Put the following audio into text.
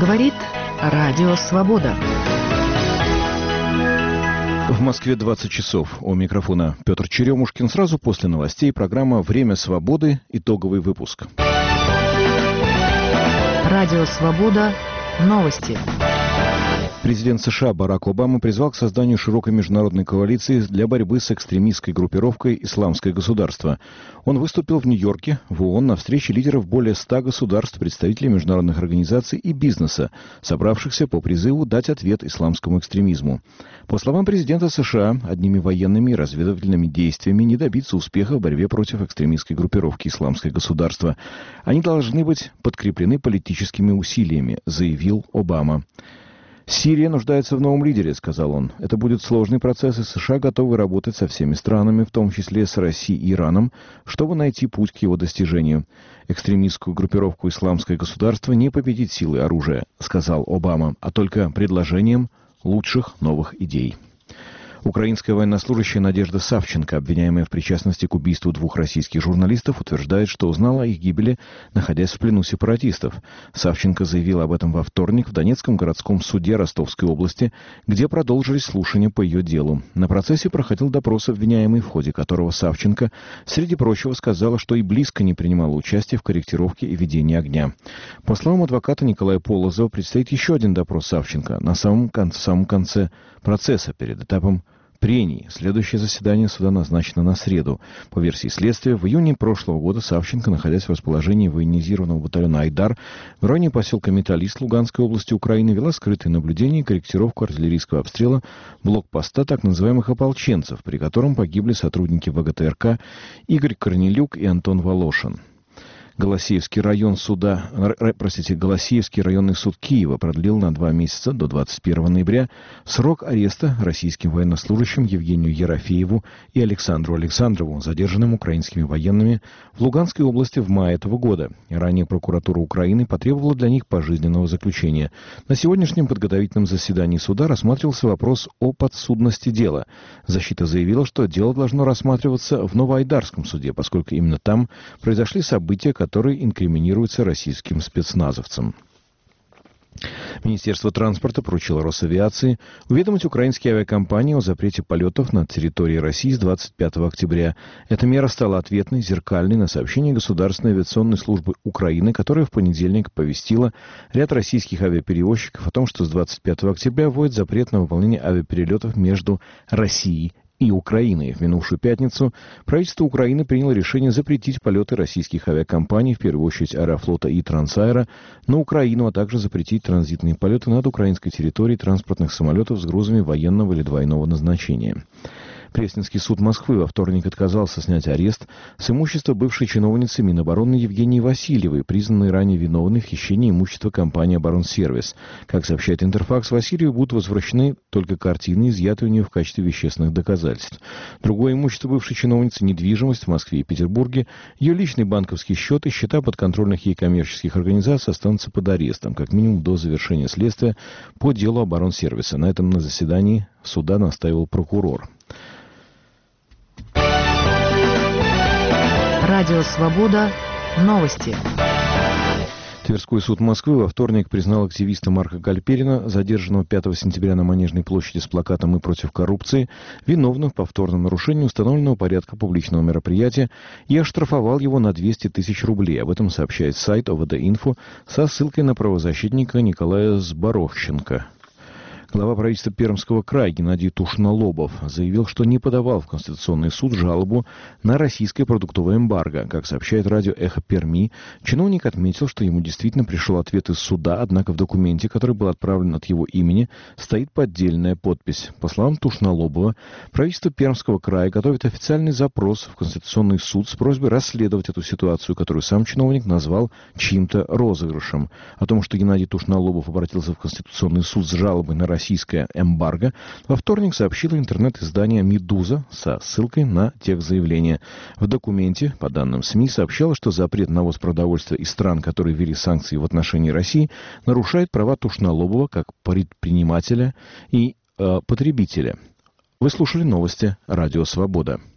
Говорит Радио Свобода. В Москве 20 часов. У микрофона Петр Черемушкин. Сразу после новостей программа «Время свободы». Итоговый выпуск. Радио Свобода. Новости. Президент США Барак Обама призвал к созданию широкой международной коалиции для борьбы с экстремистской группировкой «Исламское государство». Он выступил в Нью-Йорке в ООН на встрече лидеров более 100 государств, представителей международных организаций и бизнеса, собравшихся по призыву дать ответ исламскому экстремизму. По словам президента США, одними военными и разведывательными действиями не добиться успеха в борьбе против экстремистской группировки «Исламское государство». Они должны быть подкреплены политическими усилиями, заявил Обама. «Сирия нуждается в новом лидере», — сказал он. «Это будет сложный процесс, и США готовы работать со всеми странами, в том числе с Россией и Ираном, чтобы найти путь к его достижению. Экстремистскую группировку «Исламское государство» не победить силой оружия», — сказал Обама, а только предложением лучших новых идей. Украинская военнослужащая Надежда Савченко, обвиняемая в причастности к убийству двух российских журналистов, утверждает, что узнала о их гибели, находясь в плену сепаратистов. Савченко заявила об этом во вторник в Донецком городском суде Ростовской области, где продолжились слушания по ее делу. На процессе проходил допрос обвиняемой, в ходе которого Савченко, среди прочего, сказала, что и близко не принимала участия в корректировке и ведении огня. По словам адвоката Николая Полозова, предстоит еще один допрос Савченко на самом конце процесса, перед этапом прений. Следующее заседание суда назначено на среду. По версии следствия, в июне прошлого года Савченко, находясь в расположении военизированного батальона «Айдар» в районе поселка Металлист Луганской области Украины, вела скрытое наблюдение и корректировку артиллерийского обстрела блокпоста так называемых ополченцев, при котором погибли сотрудники ВГТРК Игорь Корнелюк и Антон Волошин. Голосеевский районный суд Киева продлил на 2 месяца, до 21 ноября, срок ареста российским военнослужащим Евгению Ерофееву и Александру Александрову, задержанным украинскими военными в Луганской области в мае этого года. Ранее прокуратура Украины потребовала для них пожизненного заключения. На сегодняшнем подготовительном заседании суда рассматривался вопрос о подсудности дела. Защита заявила, что дело должно рассматриваться в Новоайдарском суде, поскольку именно там произошли события, которые инкриминируются российским спецназовцам. Министерство транспорта поручило Росавиации уведомить украинские авиакомпании о запрете полетов над территорией России с 25 октября. Эта мера стала ответной, зеркальной на сообщение Государственной авиационной службы Украины, которая в понедельник оповестила ряд российских авиаперевозчиков о том, что с 25 октября вводит запрет на выполнение авиаперелетов между Россией и Украиной. В минувшую пятницу правительство Украины приняло решение запретить полеты российских авиакомпаний, в первую очередь Аэрофлота и Трансаэро, на Украину, а также запретить транзитные полеты над украинской территорией транспортных самолетов с грузами военного или двойного назначения. Пресненский суд Москвы во вторник отказался снять арест с имущества бывшей чиновницы Минобороны Евгении Васильевой, признанной ранее виновной в хищении имущества компании «Оборонсервис». Как сообщает Интерфакс, Васильевой будут возвращены только картины, изъятые у нее в качестве вещественных доказательств. Другое имущество бывшей чиновницы — недвижимость в Москве и Петербурге, ее личный банковский счет и счета подконтрольных ей коммерческих организаций останутся под арестом, как минимум до завершения следствия по делу «Оборонсервиса». На этом на заседании суда настаивал прокурор. Радио Свобода. Новости. Тверской суд Москвы во вторник признал активиста Марка Гальперина, задержанного 5 сентября на Манежной площади с плакатом «Мы против коррупции», виновным в повторном нарушении установленного порядка публичного мероприятия и оштрафовал его на 200 тысяч рублей. Об этом сообщает сайт ОВД-Инфо со ссылкой на правозащитника Николая Зборовченко. Глава правительства Пермского края Геннадий Тушнолобов заявил, что не подавал в Конституционный суд жалобу на российское продуктовое эмбарго. Как сообщает радио «Эхо Перми», чиновник отметил, что ему действительно пришел ответ из суда, однако в документе, который был отправлен от его имени, стоит поддельная подпись. По словам Тушнолобова, правительство Пермского края готовит официальный запрос в Конституционный суд с просьбой расследовать эту ситуацию, которую сам чиновник назвал чьим-то розыгрышем. О том, что Геннадий Тушнолобов обратился в Конституционный суд с жалобой на российское эмбарго, во вторник сообщило интернет-издание «Медуза» со ссылкой на текст заявления. В документе, по данным СМИ, сообщалось, что запрет на ввоз продовольствия из стран, которые ввели санкции в отношении России, нарушает права Тушнолобова как предпринимателя и потребителя. Вы слушали новости «Радио Свобода».